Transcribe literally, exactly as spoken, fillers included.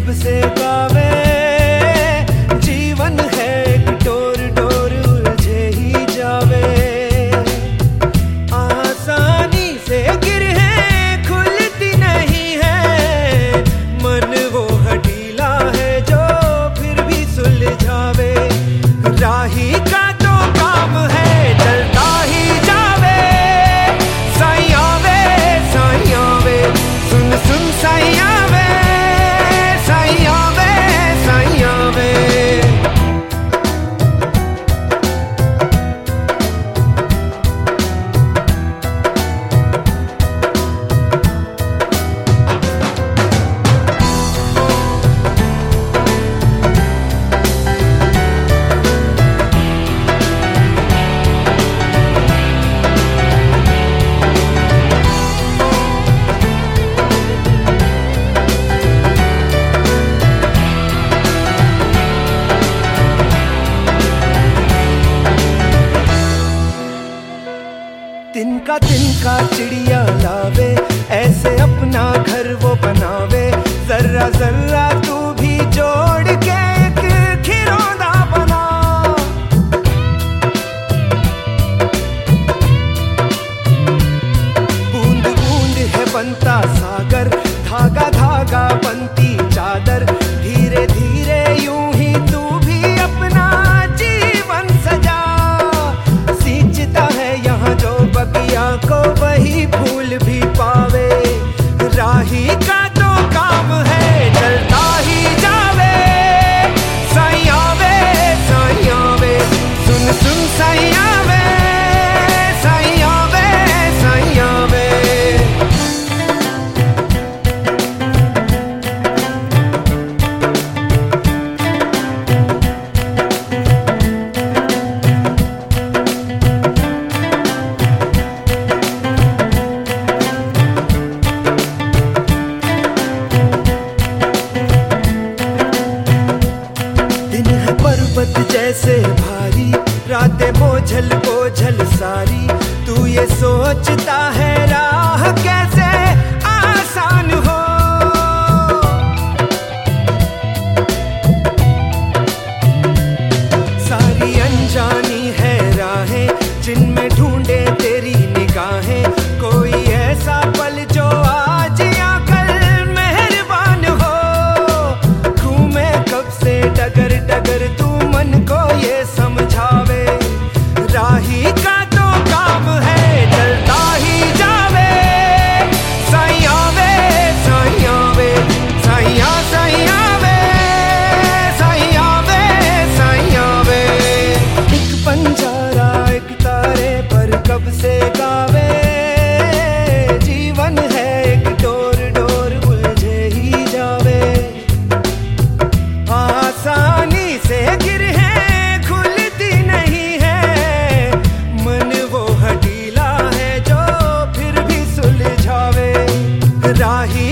कब से गावे। जीवन है एक डोर डोर उलझे ही जावे। आसानी से गिर है खुलती नहीं है। मन वो हठीला है जो फिर भी सुलझावे। राही का तो काम है चलता ही जावे। साइया वे साइया वे सुन सुन साइया वे साइया वे साइया वे। तिनका तिनका चिड़िया लावे ऐसे अपना घर वो बनावे। जर्रा जर्रा तू भी जोड़ के एक खिलौना बना। बूंद बूंद है बनता सागर धागा धागा बनती चादर। धीरे धीरे यूं ही तू भी अपना जीवन सजा। सींचता है यहाँ जो बगिया को वही फूल भी पावे। राही का तो काम है चलता ही जावे। साइया वे साइया वे सुन सुन साइया वे साइया वे साइया वे। पर्वत जैसे भारी रातें बोझल बोझल सारी। तू ये सोचता है राह कैसे आसान हो। सारी अनजानी है राहें जिनमें ढूंढे तेरी निगाहें। कोई ऐसा पल जो आज या कल मेहरबान हो। घूमे कब से डगर डगर तू मन को ये समझावे। राही का तो काम है चलता ही जावे। साइया वे साइया वे साइया साइया वे साइया वे साइया वे। एक पंजारा एक तारे पर कब से गावे। जीवन है एक डोर डोर उलझे ही जावे। आसानी से गिर है खुलती नहीं है। मन वो हठीला है जो फिर भी सुलझावे। राही